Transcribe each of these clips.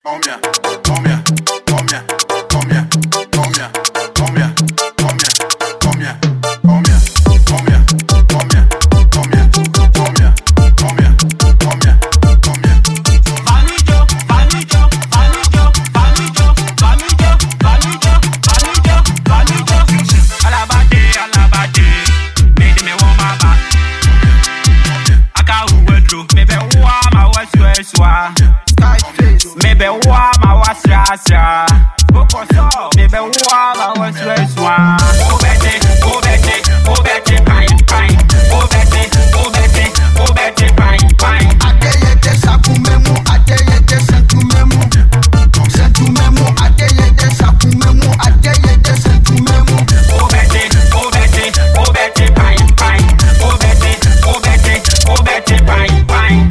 Maybe wa ma was rasra. Maybe wa ma was rasra. Oh Betty, pine, pine. Oh Betty, pine, pine. Adeye de sakumemu, adeye de sentumemu. Sentumemu, adeye de sakumemu, adeye de sentumemu. Oh Betty, pine, pine. Oh Betty, pine, pine.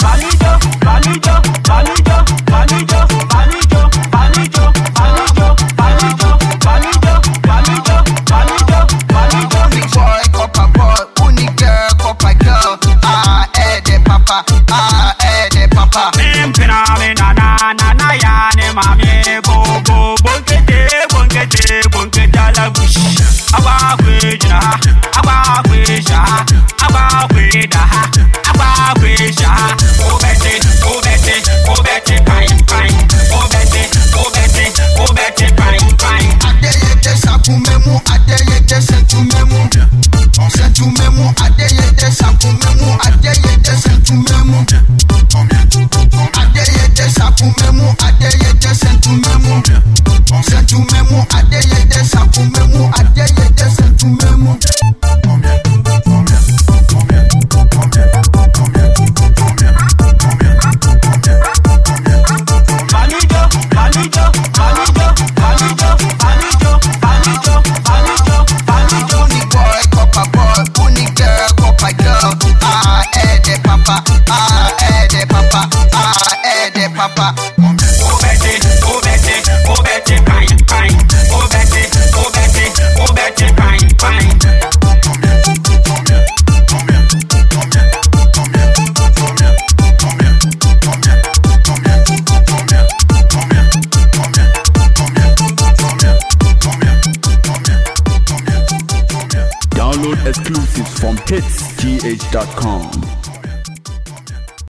Sentumemu, adeye de sakumemu, adeye de sentumemu. Adeye de sakumemu, adeye de sentumemu. Sentumemu, adeye de sakumemu, adeye de sentumemu. Papa. Oh Betty, pine, pine. Oh Betty, pine, pine. Download exclusives from hitsgh.com.